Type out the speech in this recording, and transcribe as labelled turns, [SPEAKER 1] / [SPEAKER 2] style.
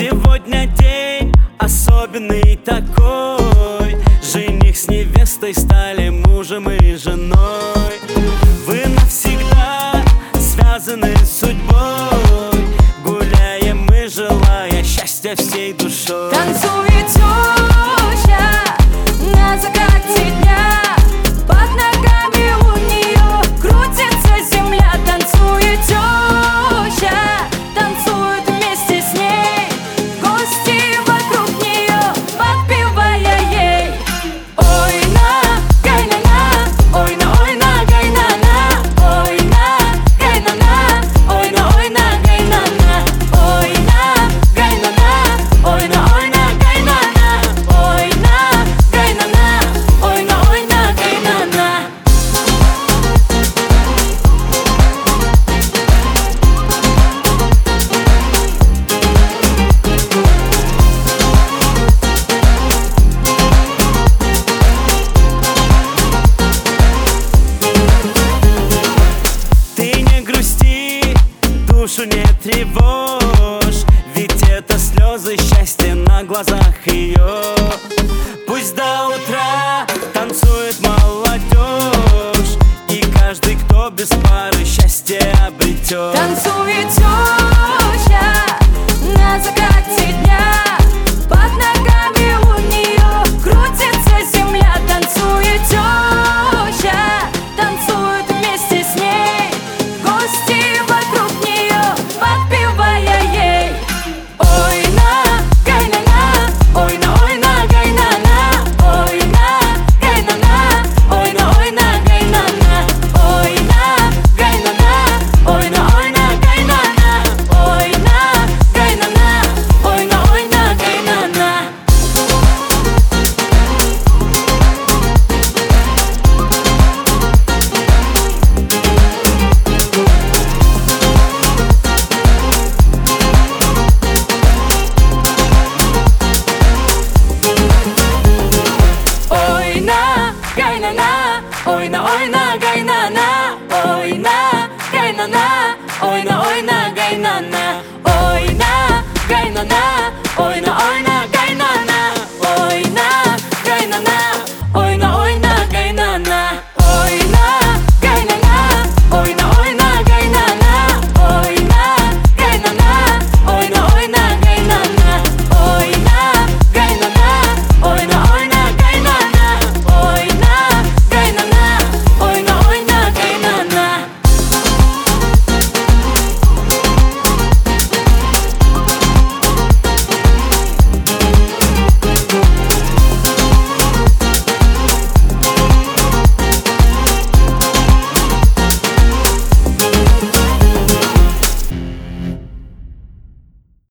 [SPEAKER 1] Сегодня день особенный такой. Жених с невестой стали мужем и женой. Вы навсегда связаны с судьбой. Гуляем мы, желая счастья всей душой.
[SPEAKER 2] Танцует теща на закате дня. Под ногами у нее крутится земля. Танцует теща, танцует вместе с ней. Гости вокруг нее, подпевая ей. Ой на гай-на-на, ой на гай-на-на, ой на гай-на-на, ой на гай-на-на, ой на гай-на-на, ой на гай-на-на, ой на гай-на-на, ой на гай-на-на.
[SPEAKER 1] Ты не грусти, душу не тревожь, ведь это слезы счастья на глазах ее. Пусть до утра танцует молодежь, и каждый, кто без пары счастье обретет.
[SPEAKER 2] Танцует теща